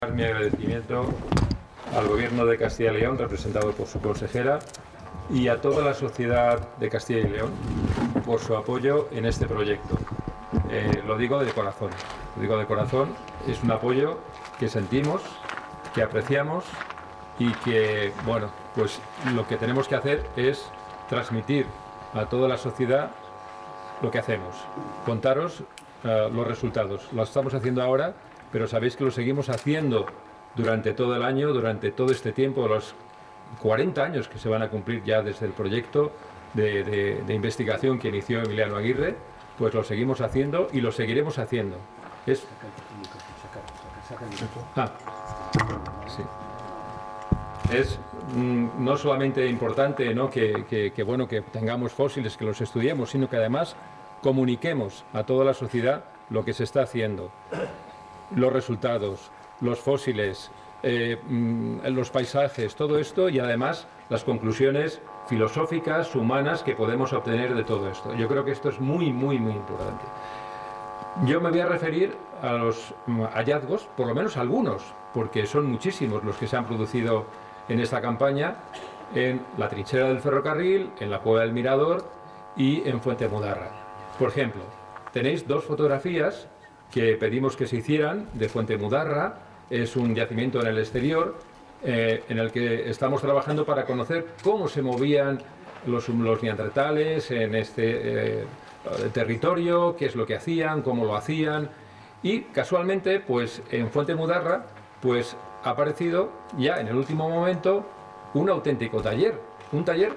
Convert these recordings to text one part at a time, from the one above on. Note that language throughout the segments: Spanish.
Mi agradecimiento al Gobierno de Castilla y León, representado por su consejera, y a toda la sociedad de Castilla y León por su apoyo en este proyecto. Lo digo de corazón, es un apoyo que sentimos, que apreciamos y que, bueno, pues lo que tenemos que hacer es transmitir a toda la sociedad lo que hacemos, contaros los resultados. Lo estamos haciendo ahora, pero sabéis que lo seguimos haciendo durante todo el año, durante todo este tiempo, los 40 años que se van a cumplir ya desde el proyecto de investigación que inició Emiliano Aguirre, pues lo seguimos haciendo y lo seguiremos haciendo. Sí. Es no solamente importante, ¿no?, que tengamos fósiles, que los estudiemos, sino que además comuniquemos a toda la sociedad lo que se está haciendo, los resultados, los fósiles, los paisajes, todo esto, y además las conclusiones filosóficas, humanas, que podemos obtener de todo esto. Yo creo que esto es muy, muy, muy importante. Yo me voy a referir a los hallazgos, por lo menos algunos, porque son muchísimos los que se han producido en esta campaña, en la trinchera del ferrocarril, en la cueva del Mirador y en Fuente Mudarra. Por ejemplo, tenéis dos fotografías que pedimos que se hicieran de Fuente Mudarra. Es un yacimiento en el exterior en el que estamos trabajando para conocer cómo se movían los neandertales en este territorio, qué es lo que hacían, cómo lo hacían. Y casualmente, pues en Fuente Mudarra, pues ha aparecido ya en el último momento un auténtico taller, un taller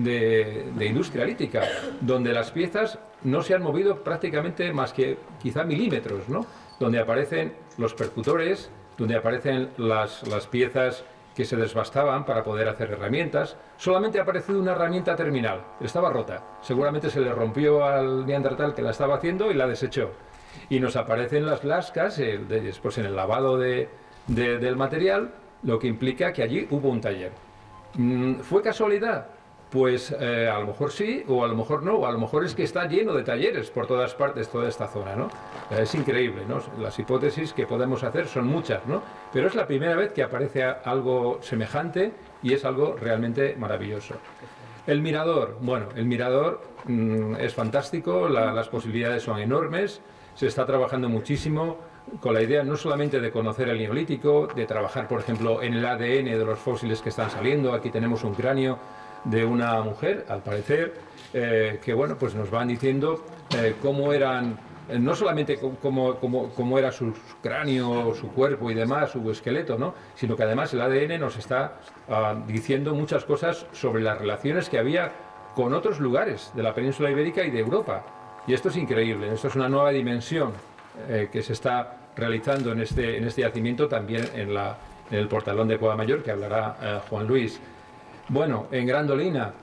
de industria lítica, donde las piezas no se han movido prácticamente más que quizá milímetros, ¿no? Donde aparecen los percutores, donde aparecen las piezas que se desbastaban para poder hacer herramientas. Solamente ha aparecido una herramienta terminal, estaba rota, seguramente se le rompió al neandertal que la estaba haciendo y la desechó. Y nos aparecen las lascas después en el lavado del material, lo que implica que allí hubo un taller. ¿Fue casualidad? Pues a lo mejor sí, o a lo mejor no, o a lo mejor es que está lleno de talleres por todas partes, toda esta zona, ¿no? Es increíble, ¿no? Las hipótesis que podemos hacer son muchas, ¿no? Pero es la primera vez que aparece algo semejante y es algo realmente maravilloso. El mirador, bueno, el mirador es fantástico, las posibilidades son enormes, se está trabajando muchísimo con la idea no solamente de conocer el neolítico, de trabajar, por ejemplo, en el ADN de los fósiles que están saliendo. Aquí tenemos un cráneo de una mujer, al parecer, que bueno, pues nos van diciendo cómo eran, no solamente cómo era su cráneo, su cuerpo y demás, su esqueleto, ¿no?, sino que además el ADN nos está diciendo muchas cosas sobre las relaciones que había con otros lugares de la península ibérica y de Europa. Y esto es increíble, esto es una nueva dimensión que se está realizando en este yacimiento, también en el portalón de Cueva Mayor, que hablará Juan Luis. Bueno, en Grandolina,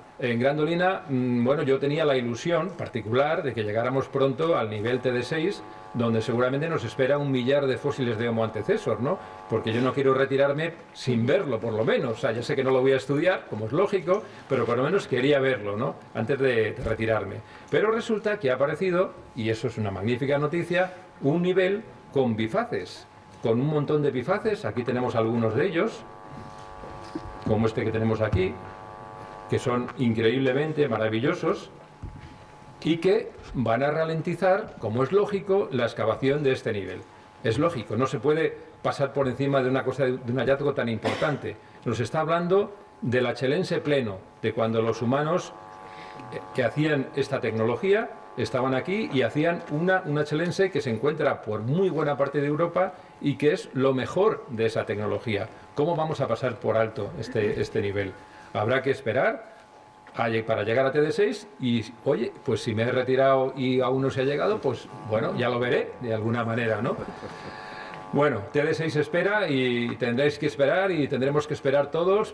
bueno, yo tenía la ilusión particular de que llegáramos pronto al nivel TD6, donde seguramente nos espera un millar de fósiles de Homo antecesor, ¿no? Porque yo no quiero retirarme sin verlo, por lo menos. O sea, ya sé que no lo voy a estudiar, como es lógico, pero por lo menos quería verlo, ¿no?, antes de retirarme. Pero resulta que ha aparecido, y eso es una magnífica noticia, un nivel con bifaces, con un montón de bifaces. Aquí tenemos algunos de ellos, como este que tenemos aquí, que son increíblemente maravillosos y que van a ralentizar, como es lógico, la excavación de este nivel. Es lógico, no se puede pasar por encima de una cosa, de un hallazgo tan importante. Nos está hablando del achelense pleno, de cuando los humanos que hacían esta tecnología estaban aquí y hacían un achelense que se encuentra por muy buena parte de Europa y que es lo mejor de esa tecnología. ¿Cómo vamos a pasar por alto este nivel? Habrá que esperar para llegar a TD6 y, oye, pues si me he retirado y aún no se ha llegado, pues bueno, ya lo veré de alguna manera, ¿no? Bueno, TD6 espera y tendréis que esperar y tendremos que esperar todos.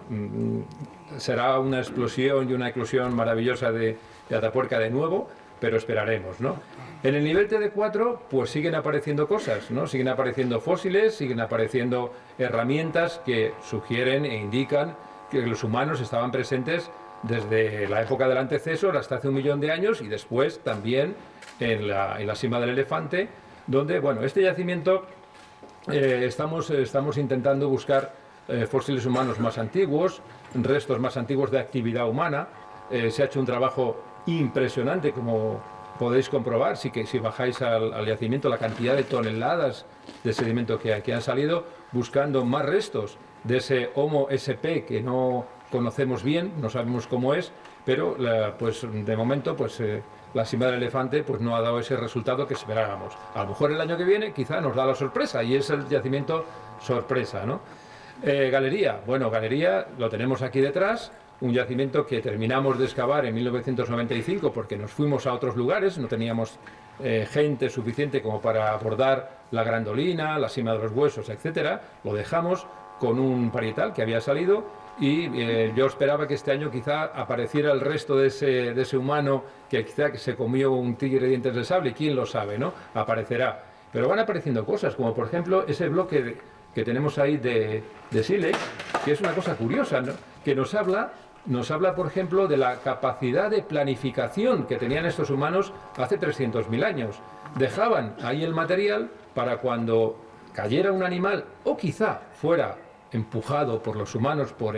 Será una explosión y una eclosión maravillosa de Atapuerca de nuevo, pero esperaremos, ¿no? En el nivel TD4, pues siguen apareciendo cosas, ¿no? Siguen apareciendo fósiles, siguen apareciendo herramientas que sugieren e indican que los humanos estaban presentes desde la época del antecesor hasta hace 1 millón de años y después también en la cima del Elefante, donde, bueno, este yacimiento Estamos intentando buscar fósiles humanos más antiguos, restos más antiguos de actividad humana. Se ha hecho un trabajo impresionante, como podéis comprobar si bajáis al yacimiento, la cantidad de toneladas de sedimento que han salido, buscando más restos de ese Homo sp que no conocemos bien, no sabemos cómo es, pero pues de momento pues la cima del elefante pues no ha dado ese resultado que esperábamos. A lo mejor el año que viene quizá nos da la sorpresa y es el yacimiento sorpresa, ¿no? Galería, bueno, Galería lo tenemos aquí detrás, un yacimiento que terminamos de excavar en 1995 porque nos fuimos a otros lugares, no teníamos gente suficiente como para abordar la Grandolina, la Cima de los Huesos, etcétera. Lo dejamos con un parietal que había salido y yo esperaba que este año quizá apareciera el resto de ese humano que quizá que se comió un tigre de dientes de sable, quién lo sabe, ¿no? Aparecerá. Pero van apareciendo cosas, como por ejemplo ese bloque que tenemos ahí de sílex, que es una cosa curiosa, ¿no? Que nos habla, por ejemplo, de la capacidad de planificación que tenían estos humanos hace 300.000 años. Dejaban ahí el material para cuando cayera un animal o quizá fuera empujado por los humanos por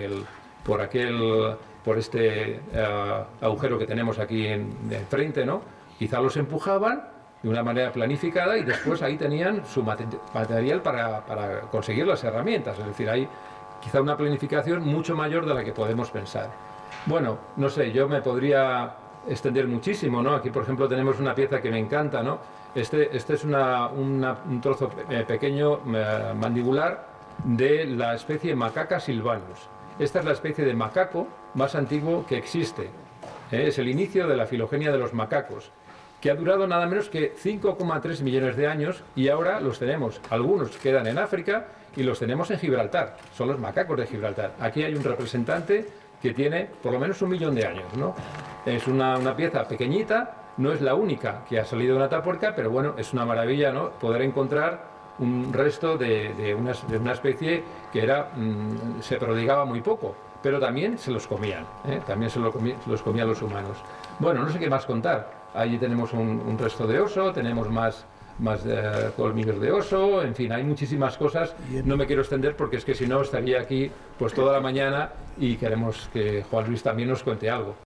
este agujero que tenemos aquí enfrente, ¿no? Quizá los empujaban de una manera planificada y después ahí tenían su material para conseguir las herramientas. Es decir, hay quizá una planificación mucho mayor de la que podemos pensar. Bueno, no sé, yo me podría extender muchísimo, ¿no? Aquí, por ejemplo, tenemos una pieza que me encanta, ¿no? Este es un trozo pequeño mandibular de la especie Macaca sylvanus. Esta es la especie de macaco más antiguo que existe. Es el inicio de la filogenia de los macacos, que ha durado nada menos que 5,3 millones de años y ahora los tenemos. Algunos quedan en África y los tenemos en Gibraltar. Son los macacos de Gibraltar. Aquí hay un representante que tiene por lo menos 1 millón de años, ¿no? Es una pieza pequeñita, no es la única que ha salido de una Atapuerca, pero bueno, es una maravilla, ¿no? Poder encontrar un resto de una especie que se prodigaba muy poco, pero también se los comían, también los comían los humanos. Bueno, no sé qué más contar. Allí tenemos un resto de oso, tenemos más colmillos de oso, en fin, hay muchísimas cosas. No me quiero extender porque es que si no estaría aquí pues toda la mañana y queremos que Juan Luis también nos cuente algo.